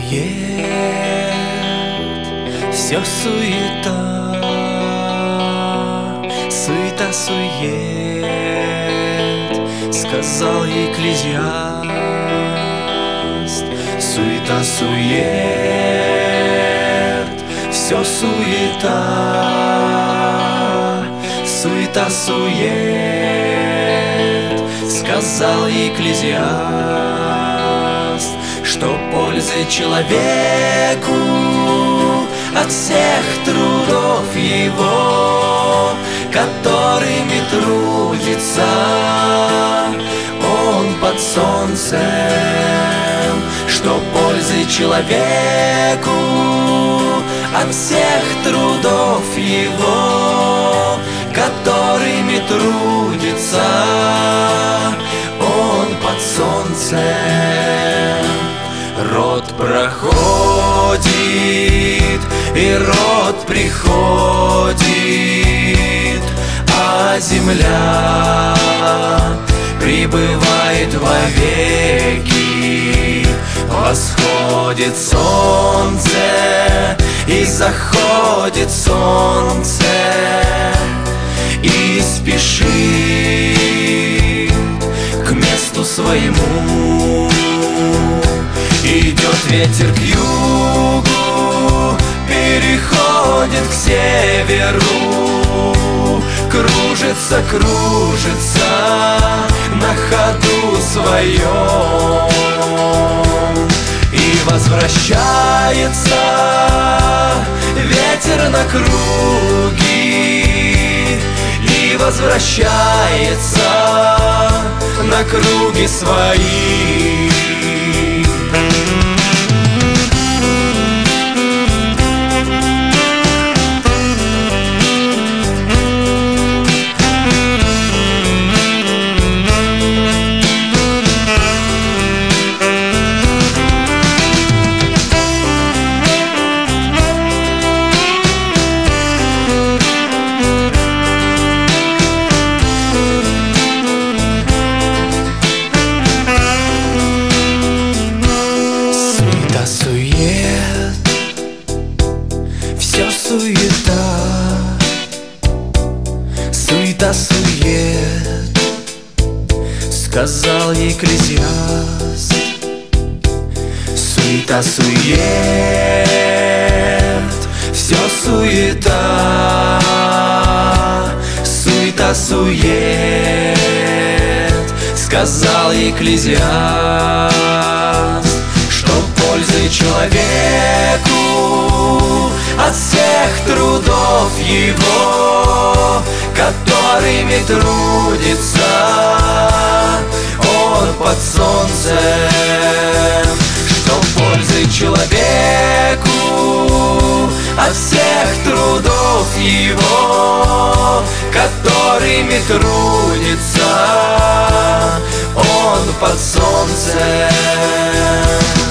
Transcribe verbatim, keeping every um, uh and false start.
все суета, суета-сует, сказал Екклезиаст. Суета-сует, все суета, суета-сует, сказал Екклезиаст. Что пользы человеку от всех трудов его, которыми трудится он под солнцем? Что пользы человеку от всех трудов его, которыми трудится он под солнцем? Род проходит, и род приходит, а земля пребывает вовеки. Восходит солнце, и заходит солнце, и спешит к месту своему. Идет ветер к югу, переходит к северу, кружится, кружится на ходу своем и возвращается ветер на круги, и возвращается на круги свои. Суета-сует, сказал Екклезиаст. Суета-сует, все суета, суета-сует, сказал Екклезиаст. Что пользы человеку от всех трудов его, которыми трудится он под солнцем? Что пользы человеку от всех трудов его, которыми трудится он под солнцем?